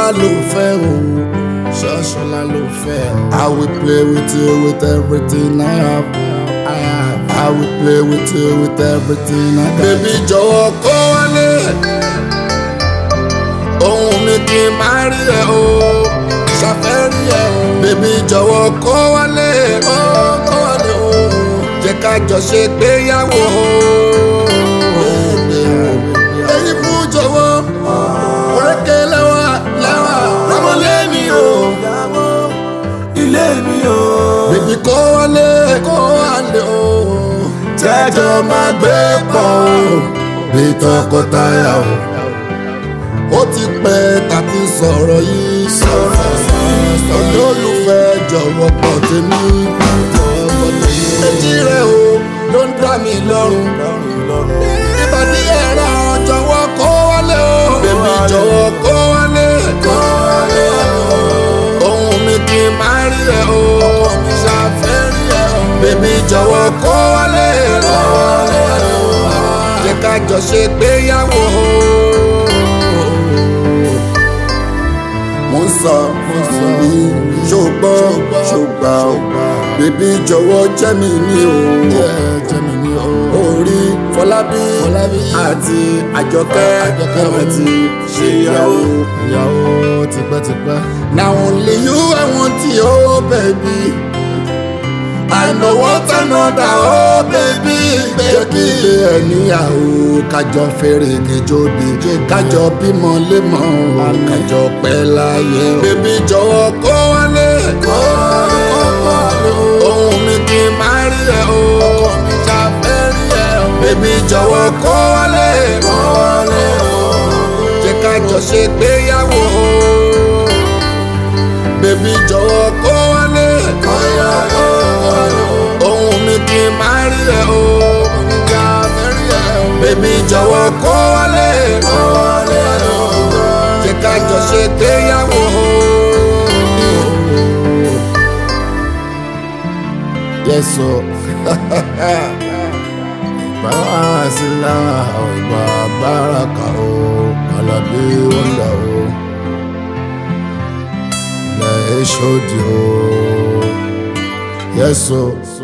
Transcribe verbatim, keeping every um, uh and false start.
ló fẹ́ o, ṣọ́ṣọ́lá ló fẹ́. I will play with you with everything I have. I have. I will play with you with everything I have. Baby jọ̀wọ́ kó wálé, ohun mi kì í máa rí ẹ o, ṣàfẹ́rí ẹ o. Baby jọ̀wọ́ kó wálé, kó wálé o, jẹ́ ká jọ ṣe gbéyàwó o. Èyí fún jọ̀wọ́, òrékè lẹ́wà lẹ́wà, rámọ́lé mi o, ilé mi o. Baby kó wálé, kó wálé o, jẹ́jọ́ máa gbé pọ̀ o, bí tọkọtaya o. Ó ti pẹ́ tàbí sọ̀rọ̀ yìí, sọ̀rọ̀ yìí. Olólùfẹ́ jọ̀wọ́ pọ̀ tèmi, èjì rẹ̀ o ló ń dá mi lọ́rùn. Ìbàdí ẹ̀rọ jọ̀wọ́ kó wálé o, bèbí jọ̀wọ́ kó wálé, kó wálé o. Ohun mi kì í máa rí ẹ o, ọkọ mi ṣàfẹ́ rí ẹ o. Bèbí jọ̀wọ́ kó wálé, kó wálé o. Jẹ́ ká jọ ṣe gbéyàwó o. Mo ń sọ, mo sọ ní ṣùgbọ́, ṣùgbà o. Bèbí jọ̀wọ́ jẹ́ mi ní o, jẹ́ mi ní o. Orí Fọlábí àti Àjọkẹ́ ẹ̀rọ ti ṣe ìyàwó, ìyàwó tipẹ́tipẹ́. Now only you I want you, oh baby. I know what another, oh baby. Jẹ́ kí ilé ẹ níyàwó, kájọ fèrè kejòdì, kájọ bímọ lémọ, kájọ pẹ́ láyé. Bèbí jọ̀wọ́ kó wálé, kó wálé o. Ohun mi kì í máa rí ẹ o, ọkọ mi ṣàfẹ́ rí ẹ o. Bèbí jọ̀wọ́ kó wálé, kó wálé o. Jẹ́ kájọ ṣe gbéyàwó o. Bèbí jọ̀wọ́ kó wálé, kó wálé o. Ohun mi kì í máa rí ẹ o, ọkọ mi ṣàfẹ́ rí ẹ o. Bèbí jọ̀wọ́ kó wálé, kó wálé o. Jẹ́ kájọ ṣe gbéyàwó o. Yes, so Bàásílà ọ̀gbà báràkà o, Àlàbí wọ́ndà o, ilẹ̀ èṣòdì o. Yes, so.